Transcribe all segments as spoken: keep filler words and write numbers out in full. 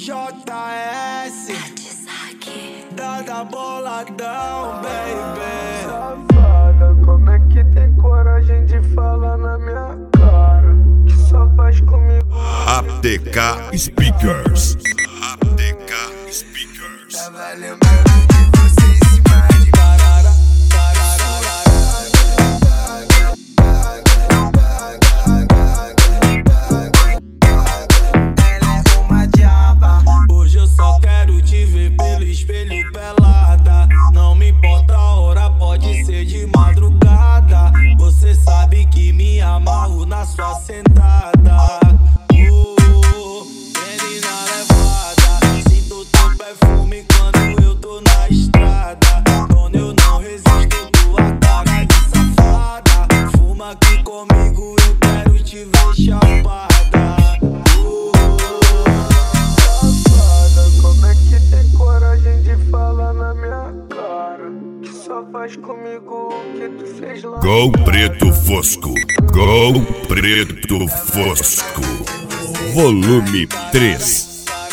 J S Dada boladão, baby. Safada, como é que tem coragem de falar na minha cara? Que só faz comigo A T K Speakers. A T K Speakers. Tava lembrando de você em cima de parara, ela é uma diaba. Hoje eu só quero te ver pelo espelho pelada. Não me importa a hora, pode ser de madrugada. Você sabe que me amarro na sua sentada. Uh, menina levada, sinto teu perfume quando eu tô na estrada. Quando eu não resisto, tua cara de safada. Fuma aqui comigo, eu quero te ver chapada. Como é que tem coragem de falar na minha cara? Que só faz comigo o que tu fez lá. Gol Preto Fosco. Gol Preto Fosco. Volume três.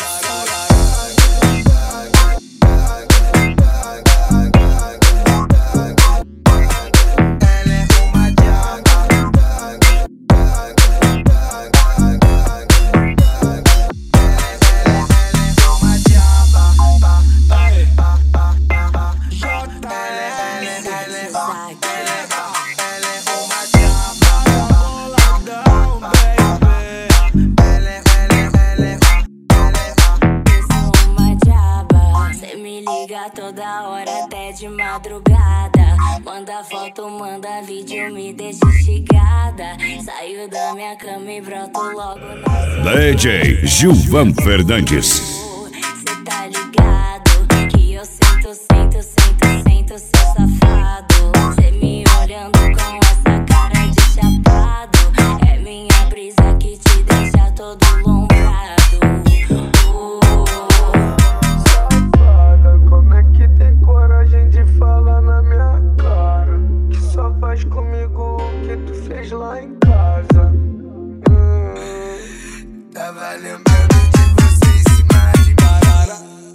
Toda hora até de madrugada. Manda foto, manda vídeo, me deixa instigada. Saio da minha cama e broto logo na D J Gilvan Fernandes. Cê tá ligado que eu sinto, sinto, sinto, sinto seu safado. Cê me olhando com essa cara de chapado. É minha brisa que te deixa todo lombrado. Faz comigo o que tu fez lá em casa. hum. Tava lembrando de você em cima de parara.